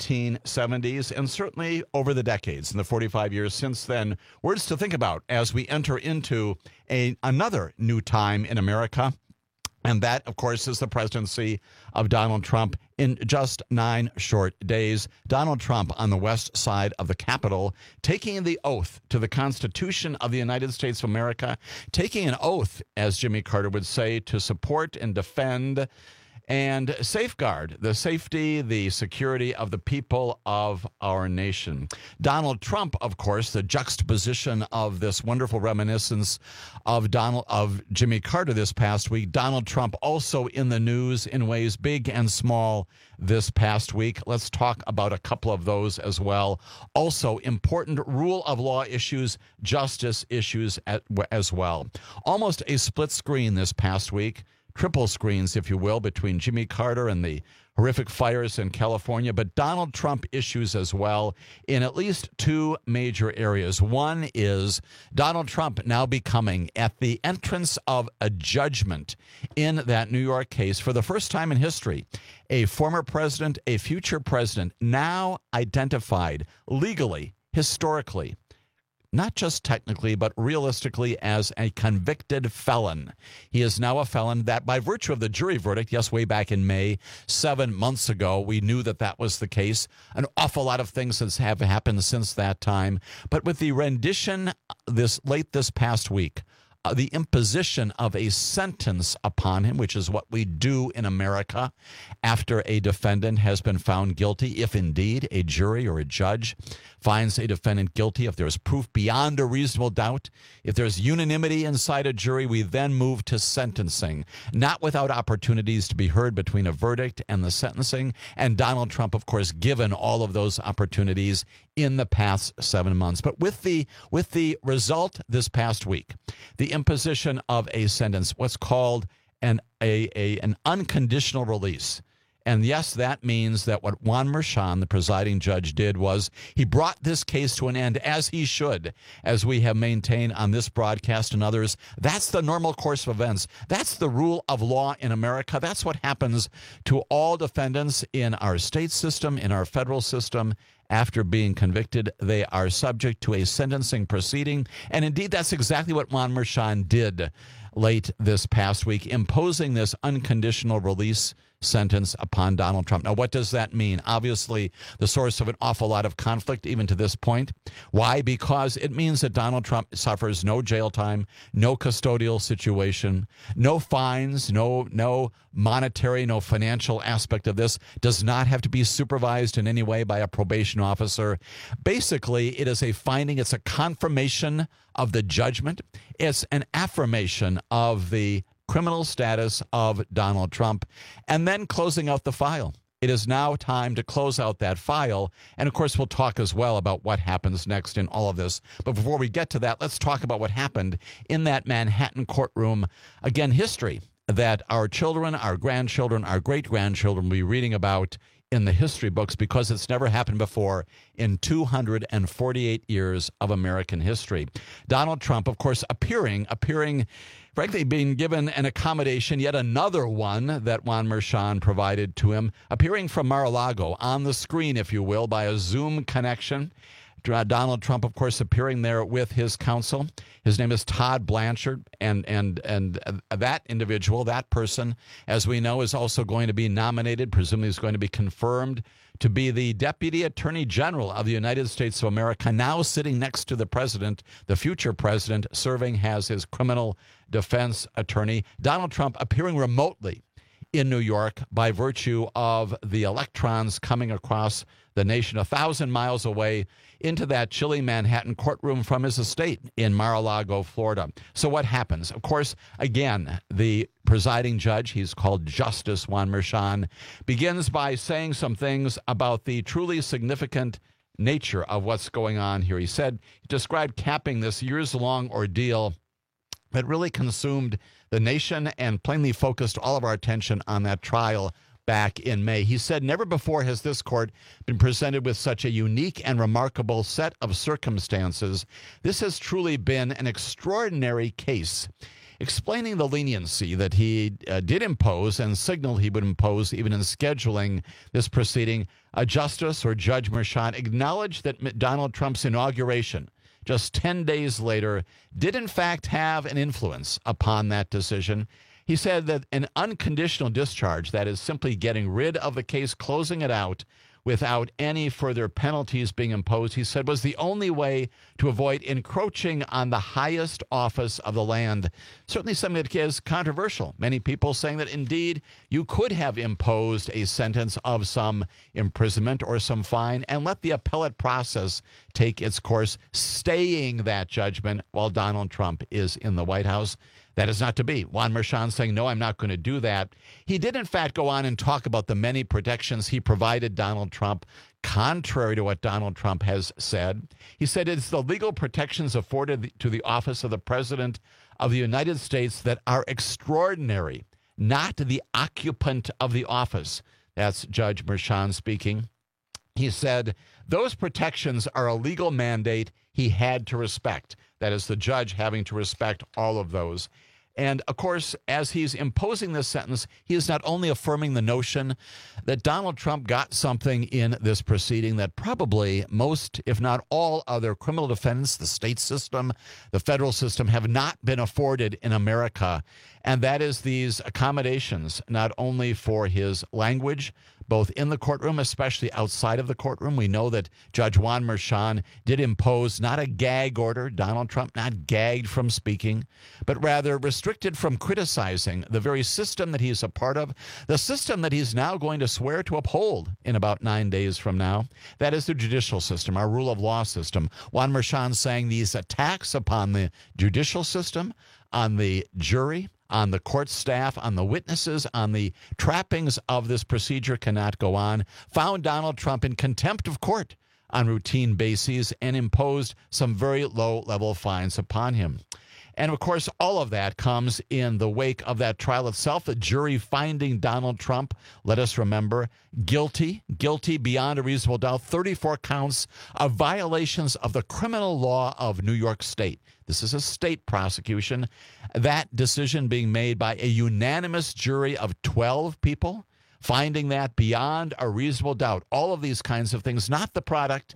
1970s, and certainly over the decades, in the 45 years since then, words to think about as we enter into another new time in America. And that, of course, is the presidency of Donald Trump. In just 9 short days, Donald Trump on the west side of the Capitol, taking the oath to the Constitution of the United States of America, taking an oath, as Jimmy Carter would say, to support and defend and safeguard the safety, the security of the people of our nation. Donald Trump, of course, the juxtaposition of this wonderful reminiscence of Jimmy Carter this past week. Donald Trump also in the news in ways big and small this past week. Let's talk about a couple of those as well. Also, important rule of law issues, justice issues as well. Almost a split screen this past week. Triple screens, if you will, between Jimmy Carter and the horrific fires in California, but Donald Trump issues as well in at least 2 major areas. One is Donald Trump now becoming, at the entrance of a judgment in that New York case, for the first time in history, a former president, a future president, now identified legally, historically, not just technically, but realistically as a convicted felon. He is now a felon that by virtue of the jury verdict, yes, way back in May, 7 months ago, we knew that that was the case. An awful lot of things have happened since that time. But with the rendition this past week, the imposition of a sentence upon him, which is what we do in America after a defendant has been found guilty, if indeed a jury or a judge finds a defendant guilty, if there's proof beyond a reasonable doubt, if there's unanimity inside a jury, we then move to sentencing, not without opportunities to be heard between a verdict and the sentencing. And Donald Trump, of course, given all of those opportunities in the past 7 months. But with the result this past week, the imposition of a sentence, what's called an unconditional release. And yes, that means that what Juan Merchan, the presiding judge, did was he brought this case to an end, as he should, as we have maintained on this broadcast and others. That's the normal course of events. That's the rule of law in America. That's what happens to all defendants in our state system, in our federal system. After being convicted, they are subject to a sentencing proceeding. And indeed, that's exactly what Juan Merchan did late this past week, imposing this unconditional release sentence upon Donald Trump. Now, what does that mean? Obviously, the source of an awful lot of conflict, even to this point. Why? Because it means that Donald Trump suffers no jail time, no custodial situation, no fines, no monetary, no financial aspect of this, does not have to be supervised in any way by a probation officer. Basically, it is a finding, it's a confirmation of the judgment. It's an affirmation of the criminal status of Donald Trump, and then closing out the file. It is now time to close out that file. And of course, we'll talk as well about what happens next in all of this. But before we get to that, let's talk about what happened in that Manhattan courtroom. Again, history that our children, our grandchildren, our great-grandchildren will be reading about in the history books, because it's never happened before in 248 years of American history. Donald Trump, of course, appearing, frankly, being given an accommodation, yet another one that Juan Merchan provided to him, appearing from Mar-a-Lago on the screen, if you will, by a Zoom connection, Donald Trump, of course, appearing there with his counsel. His name is Todd Blanchard, and that individual, that person, as we know, is also going to be nominated, presumably is going to be confirmed to be the Deputy Attorney General of the United States of America, now sitting next to the president, the future president, serving as his criminal defense attorney. Donald Trump appearing remotely in New York by virtue of the electrons coming across the nation 1,000 miles away into that chilly Manhattan courtroom from his estate in Mar-a-Lago, Florida. So what happens? Of course, again, the presiding judge, he's called Justice Juan Merchan, begins by saying some things about the truly significant nature of what's going on here. He described capping this years-long ordeal that really consumed the nation and plainly focused all of our attention on that trial back in May. He said, never before has this court been presented with such a unique and remarkable set of circumstances. This has truly been an extraordinary case. Explaining the leniency that he did impose and signaled he would impose even in scheduling this proceeding, Justice or Judge Merchan acknowledged that Donald Trump's inauguration just 10 days later did in fact have an influence upon that decision. He said that an unconditional discharge, that is simply getting rid of the case, closing it out without any further penalties being imposed, he said was the only way to avoid encroaching on the highest office of the land. Certainly something that is controversial. Many people saying that indeed you could have imposed a sentence of some imprisonment or some fine and let the appellate process take its course, staying that judgment while Donald Trump is in the White House. That is not to be. Juan Merchan saying, no, I'm not going to do that. He did, in fact, go on and talk about the many protections he provided Donald Trump, contrary to what Donald Trump has said. He said it's the legal protections afforded to the office of the President of the United States that are extraordinary, not the occupant of the office. That's Judge Merchan speaking. He said those protections are a legal mandate he had to respect. That is, the judge having to respect all of those. And, of course, as he's imposing this sentence, he is not only affirming the notion that Donald Trump got something in this proceeding that probably most, if not all, other criminal defendants, the state system, the federal system, have not been afforded in America. And that is these accommodations, not only for his language, both in the courtroom, especially outside of the courtroom. We know that Judge Juan Merchan did impose not a gag order, Donald Trump not gagged from speaking, but rather restricted from criticizing the very system that he's a part of, the system that he's now going to swear to uphold in about 9 days from now. That is the judicial system, our rule of law system. Juan Merchan saying these attacks upon the judicial system, on the jury, on the court staff, on the witnesses, on the trappings of this procedure cannot go on, found Donald Trump in contempt of court on routine bases and imposed some very low-level fines upon him. And, of course, all of that comes in the wake of that trial itself, the jury finding Donald Trump, let us remember, guilty beyond a reasonable doubt, 34 counts of violations of the criminal law of New York State. This is a state prosecution. That decision being made by a unanimous jury of 12 people, finding that beyond a reasonable doubt. All of these kinds of things, not the product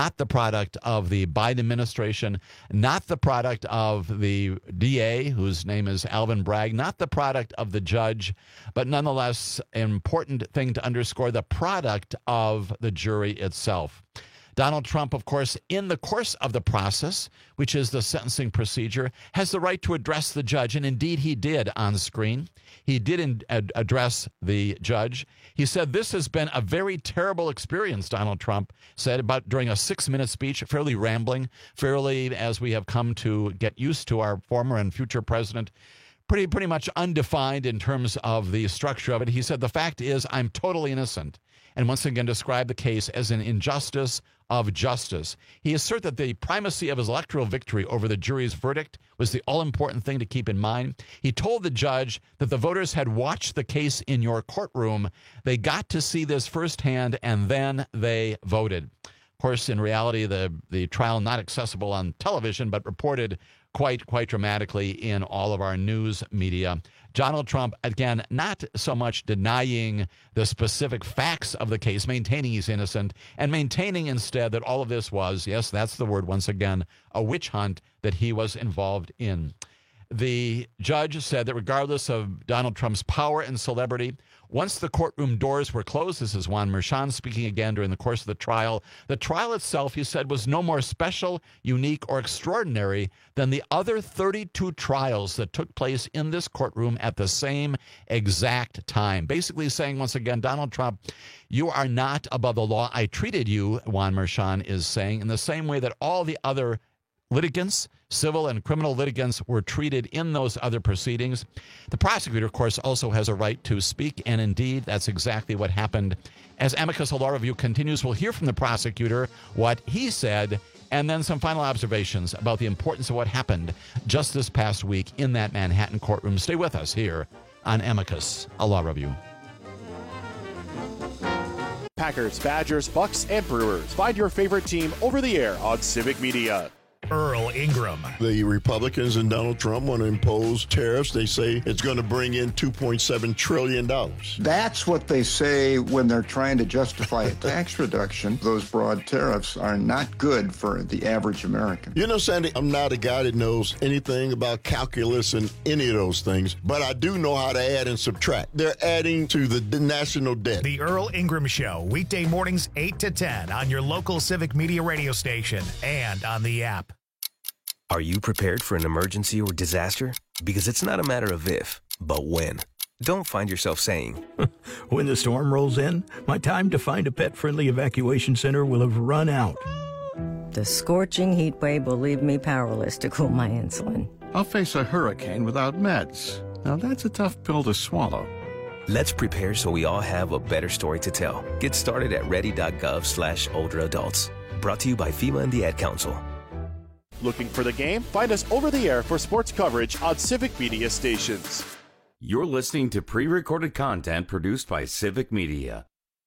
of the Biden administration, not the product of the DA, whose name is Alvin Bragg, not the product of the judge, but nonetheless, an important thing to underscore, the product of the jury itself. Donald Trump, of course, in the course of the process, which is the sentencing procedure, has the right to address the judge, and indeed he did on screen. He did address the judge. He said, this has been a very terrible experience, Donald Trump said about during a 6-minute speech, fairly rambling, fairly, as we have come to get used to our former and future president, pretty much undefined in terms of the structure of it. He said, the fact is I'm totally innocent, and once again described the case as an injustice of justice. He asserted that the primacy of his electoral victory over the jury's verdict was the all-important thing to keep in mind. He told the judge that the voters had watched the case in your courtroom. They got to see this firsthand, and then they voted. Of course, in reality, the trial not accessible on television, but reported quite dramatically in all of our news media. Donald Trump, again, not so much denying the specific facts of the case, maintaining he's innocent, and maintaining instead that all of this was, yes, that's the word once again, a witch hunt that he was involved in. The judge said that regardless of Donald Trump's power and celebrity, once the courtroom doors were closed, this is Juan Merchan speaking again during the course of the trial itself, he said, was no more special, unique, or extraordinary than the other 32 trials that took place in this courtroom at the same exact time. Basically saying, once again, Donald Trump, you are not above the law. I treated you, Juan Merchan is saying, in the same way that all the other litigants, civil and criminal litigants, were treated in those other proceedings. The prosecutor, of course, also has a right to speak, and indeed, that's exactly what happened. As Amicus Law Review continues, we'll hear from the prosecutor what he said, and then some final observations about the importance of what happened just this past week in that Manhattan courtroom. Stay with us here on Amicus Law Review. Packers, Badgers, Bucks, and Brewers. Find your favorite team over the air on Civic Media. Earl Ingram. The Republicans and Donald Trump want to impose tariffs. They say it's going to bring in $2.7 trillion. That's what they say when they're trying to justify a tax reduction. Those broad tariffs are not good for the average American. You know, Sandy, I'm not a guy that knows anything about calculus and any of those things, but I do know how to add and subtract. They're adding to the national debt. The Earl Ingram Show, weekday mornings 8 to 10 on your local Civic Media radio station and on the app. Are you prepared for an emergency or disaster? Because it's not a matter of if, but when. Don't find yourself saying, when the storm rolls in, my time to find a pet-friendly evacuation center will have run out. The scorching heat wave will leave me powerless to cool my insulin. I'll face a hurricane without meds. Now that's a tough pill to swallow. Let's prepare so we all have a better story to tell. Get started at ready.gov/older adults. Brought to you by FEMA and the Ad Council. Looking for the game? Find us over the air for sports coverage on Civic Media stations. You're listening to pre-recorded content produced by Civic Media.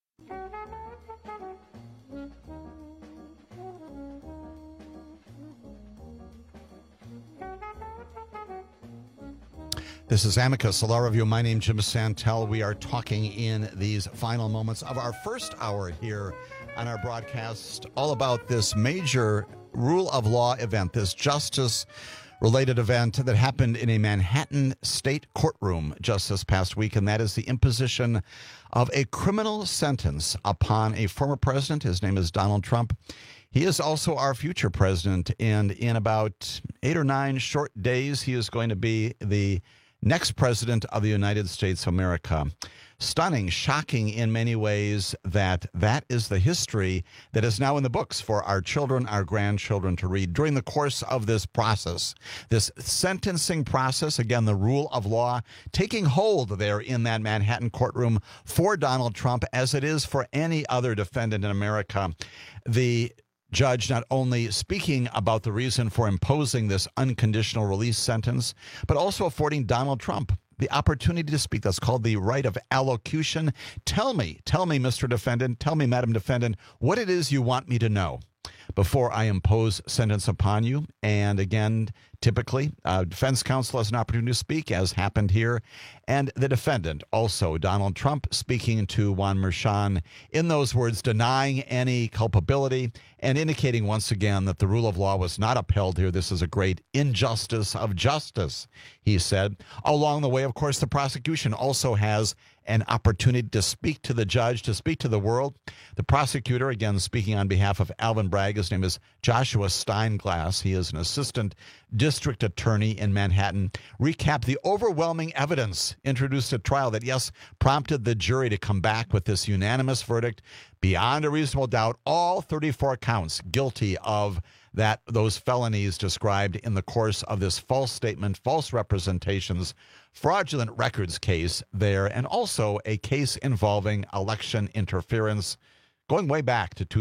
This is Amicus Law Review. My name's Jim Santel. We are talking in these final moments of our first hour here on our broadcast all about this major rule of law event, this justice-related event that happened in a Manhattan state courtroom just this past week, and that is the imposition of a criminal sentence upon a former president. His name is Donald Trump. He is also our future president, and in about 8 or 9 short days, he is going to be the next president of the United States of America. Stunning, shocking in many ways that is the history that is now in the books for our children, our grandchildren to read during the course of this process. This sentencing process, again, the rule of law, taking hold there in that Manhattan courtroom for Donald Trump as it is for any other defendant in America. The judge not only speaking about the reason for imposing this unconditional release sentence, but also affording Donald Trump the opportunity to speak. That's called the right of allocution. Tell me, Mr. Defendant, tell me, Madam Defendant, what it is you want me to know before I impose sentence upon you. And again, typically, defense counsel has an opportunity to speak, as happened here. And the defendant, also Donald Trump, speaking to Juan Merchan in those words, denying any culpability and indicating once again that the rule of law was not upheld here. This is a great injustice of justice, he said. Along the way, of course, the prosecution also has an opportunity to speak to the judge, to speak to the world. The prosecutor, again, speaking on behalf of Alvin Bragg, his name is Joshua Steinglass. He is an assistant district attorney in Manhattan, recapped the overwhelming evidence introduced at trial that, yes, prompted the jury to come back with this unanimous verdict beyond a reasonable doubt, all 34 counts guilty of those felonies described in the course of this false statement, false representations, fraudulent records case there, and also a case involving election interference going way back to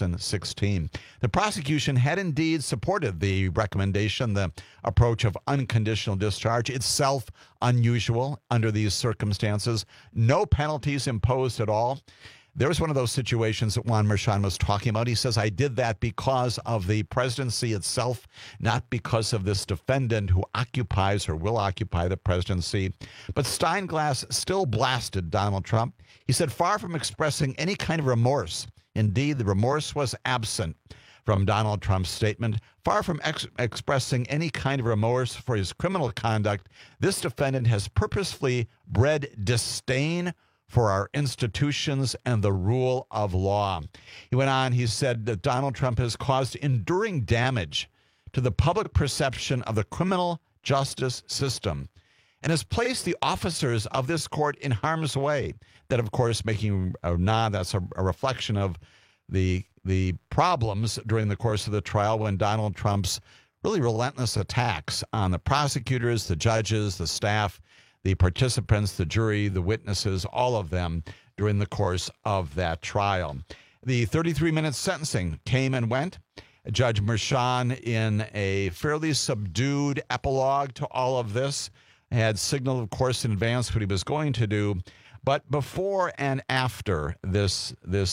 2016. The prosecution had indeed supported the recommendation, the approach of unconditional discharge, itself unusual under these circumstances. No penalties imposed at all. There was one of those situations that Juan Merchan was talking about. He says, I did that because of the presidency itself, not because of this defendant who occupies or will occupy the presidency. But Steinglass still blasted Donald Trump. He said, far from expressing any kind of remorse, indeed, the remorse was absent from Donald Trump's statement. Far from expressing any kind of remorse for his criminal conduct, this defendant has purposefully bred disdain for our institutions and the rule of law. He went on, he said that Donald Trump has caused enduring damage to the public perception of the criminal justice system and has placed the officers of this court in harm's way. That, of course, making a nod, that's a reflection of the problems during the course of the trial when Donald Trump's really relentless attacks on the prosecutors, the judges, the staff, the participants, the jury, the witnesses, all of them during the course of that trial. The 33-minute sentencing came and went. Judge Merchan, in a fairly subdued epilogue to all of this, had signaled, of course, in advance what he was going to do. But before and after this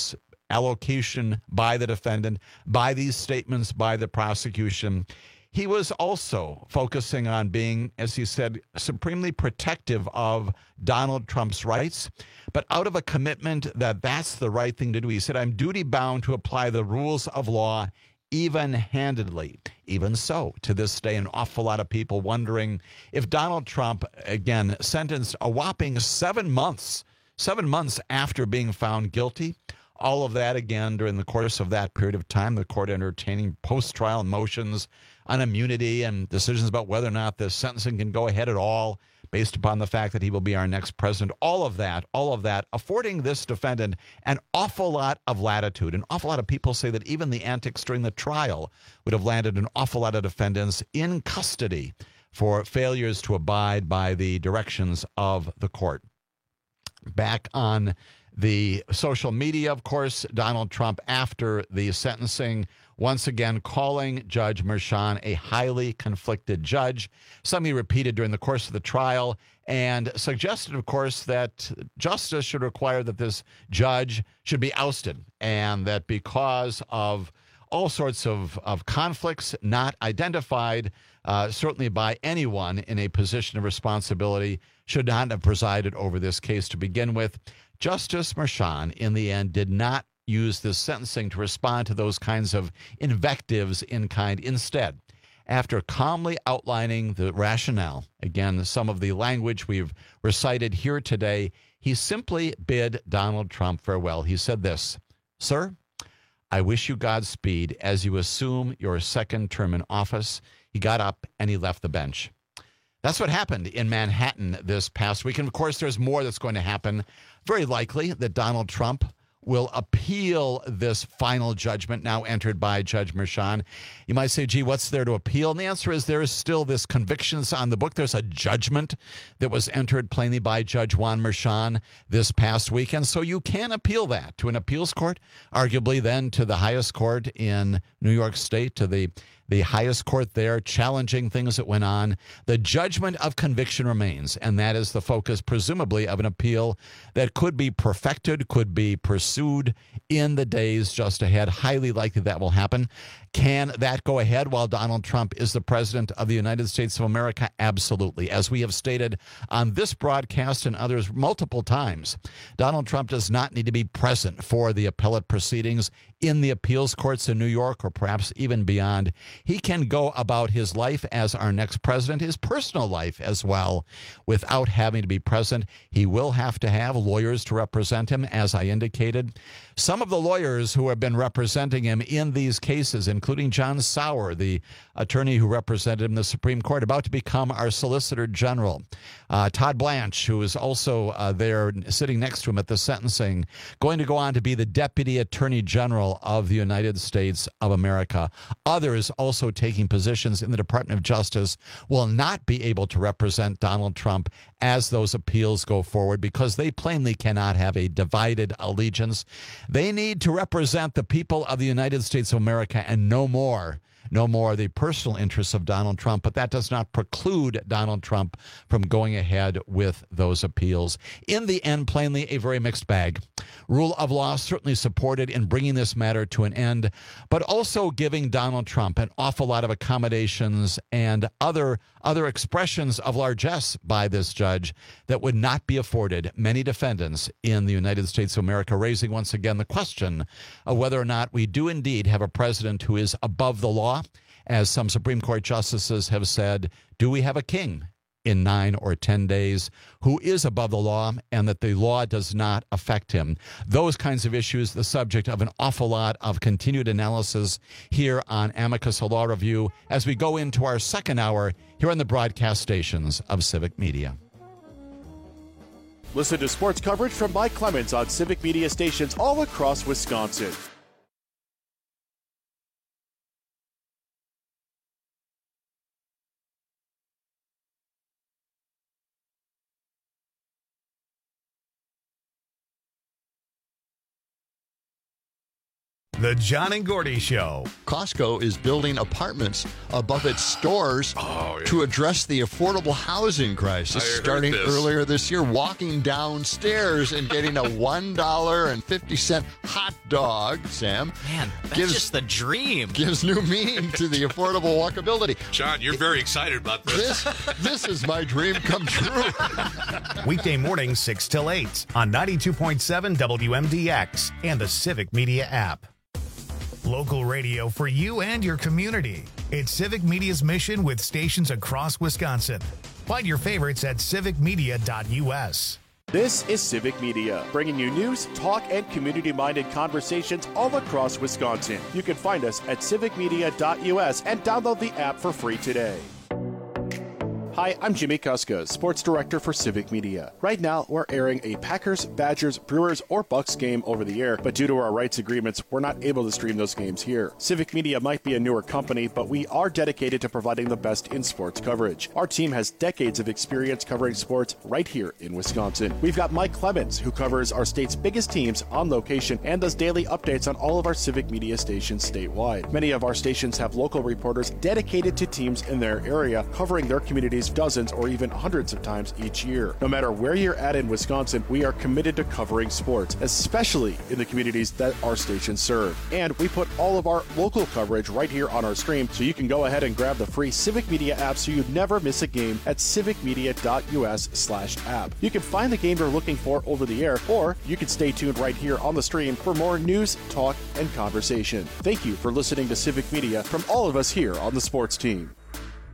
allocation by the defendant, by these statements by the prosecution, he was also focusing on being, as he said, supremely protective of Donald Trump's rights, but out of a commitment that that's the right thing to do. He said, I'm duty-bound to apply the rules of law even-handedly. Even so, to this day, an awful lot of people wondering if Donald Trump, again, sentenced a whopping 7 months after being found guilty. All of that, again, during the course of that period of time, the court entertaining post-trial motions on immunity and decisions about whether or not the sentencing can go ahead at all based upon the fact that he will be our next president. All of that affording this defendant an awful lot of latitude. An awful lot of people say that even the antics during the trial would have landed an awful lot of defendants in custody for failures to abide by the directions of the court. Back on the social media, of course, Donald Trump, after the sentencing, once again calling Judge Merchan a highly conflicted judge, something he repeated during the course of the trial, and suggested, of course, that justice should require that this judge should be ousted, and that because of all sorts of conflicts not identified, certainly by anyone in a position of responsibility, should not have presided over this case to begin with. Justice Merchan, in the end, did not use this sentencing to respond to those kinds of invectives in kind. Instead, after calmly outlining the rationale, again, some of the language we've recited here today, he simply bid Donald Trump farewell. He said this, "Sir, I wish you Godspeed as you assume your second term in office." He got up and he left the bench. That's what happened in Manhattan this past week. And, of course, there's more that's going to happen. Very likely that Donald Trump will appeal this final judgment now entered by Judge Merchan. You might say, gee, what's there to appeal? And the answer is there is still this convictions on the book. There's a judgment that was entered plainly by Judge Juan Merchan this past week. And so you can appeal that to an appeals court, arguably then to the highest court in New York State, to the highest court there, challenging things that went on. The judgment of conviction remains, and that is the focus, presumably, of an appeal that could be perfected, could be pursued in the days just ahead. Highly likely that will happen. Can that go ahead while Donald Trump is the president of the United States of America? Absolutely. As we have stated on this broadcast and others multiple times, Donald Trump does not need to be present for the appellate proceedings in the appeals courts in New York or perhaps even beyond. He can go about his life as our next president, his personal life as well, without having to be present. He will have to have lawyers to represent him, as I indicated. Some of the lawyers who have been representing him in these cases, including John Sauer, the attorney who represented him in the Supreme Court, about to become our Solicitor General. Todd Blanche, who is also there sitting next to him at the sentencing, going to go on to be the Deputy Attorney General of the United States of America. Others also taking positions in the Department of Justice will not be able to represent Donald Trump as those appeals go forward because they plainly cannot have a divided allegiance. They need to represent the people of the United States of America and no more no more the personal interests of Donald Trump, but that does not preclude Donald Trump from going ahead with those appeals. In the end, plainly, a very mixed bag. Rule of law certainly supported in bringing this matter to an end, but also giving Donald Trump an awful lot of accommodations and other expressions of largesse by this judge that would not be afforded many defendants in the United States of America, raising once again the question of whether or not we do indeed have a president who is above the law. As some Supreme Court justices have said, do we have a king in 9 or 10 days who is above the law and that the law does not affect him? Those kinds of issues, the subject of an awful lot of continued analysis here on Amicus Law Review as we go into our second hour here on the broadcast stations of Civic Media. Listen to sports coverage from Mike Clemens on Civic Media stations all across Wisconsin. The John and Gordy Show. Costco is building apartments above its stores to address the affordable housing crisis. Starting earlier this year, walking downstairs and getting a $1.50 hot dog, Sam. Man, that's just the dream. Gives new meaning to the affordable walkability. John, you're very excited about this. This is my dream come true. Weekday mornings 6 till 8 on 92.7 WMDX and the Civic Media app. Local radio for you and your community. It's Civic Media's mission with stations across Wisconsin. Find your favorites at civicmedia.us. This is Civic Media, bringing you news, talk, and community-minded conversations all across Wisconsin. You can find us at civicmedia.us and download the app for free today. Hi, I'm Jimmy Kuska, Sports Director for Civic Media. Right now, we're airing a Packers, Badgers, Brewers, or Bucks game over the air, but due to our rights agreements, we're not able to stream those games here. Civic Media might be a newer company, but we are dedicated to providing the best in sports coverage. Our team has decades of experience covering sports right here in Wisconsin. We've got Mike Clemens, who covers our state's biggest teams on location and does daily updates on all of our Civic Media stations statewide. Many of our stations have local reporters dedicated to teams in their area, covering their communities dozens or even hundreds of times each year. No matter where you're at in Wisconsin, we are committed to covering sports, especially in the communities that our stations serve. And we put all of our local coverage right here on our stream, so you can go ahead and grab the free Civic Media app so you never miss a game at civicmedia.us/app. You can find the game you're looking for over the air, or you can stay tuned right here on the stream for more news, talk, and conversation. Thank you for listening to Civic Media from all of us here on the sports team.